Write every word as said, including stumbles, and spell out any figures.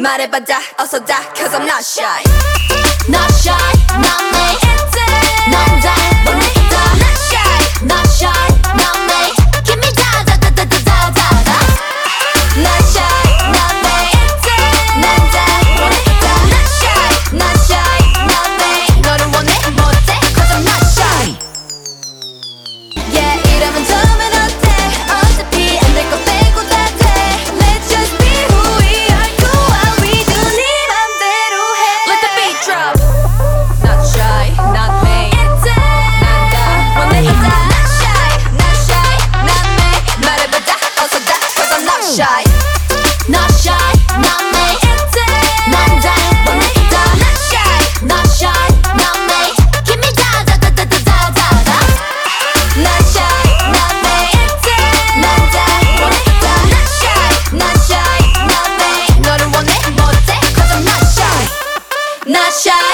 말해봐자 어서 다 Cause I'm not shy Not shy, not me. 넌 다 모르겠다. Not shy Not shy, not me. Give me da da da da da da da da. Not shy not me 난 다 모르겠다 Not shy not shy not me 너를 원해 못해 Cause I'm not shy. Yeah 이러면 처음엔 어때 어차피 안 될 거 빼고 다 돼 Let's just be who we are Do what we do 네 맘대로 해 Let the beat drop. Not shy not me 난 다 모르겠다 Not shy not shy not me 말해봐자 어서 다 Cause I'm not shy Not shy, not me. 넌 다 모르겠다. Not shy Not shy, not me. Give me da da da da da da da da. Not shy not me 난 다 모르겠다 Not shy not shy not me 너를 원해 못해 Cause I'm not shy. Not shy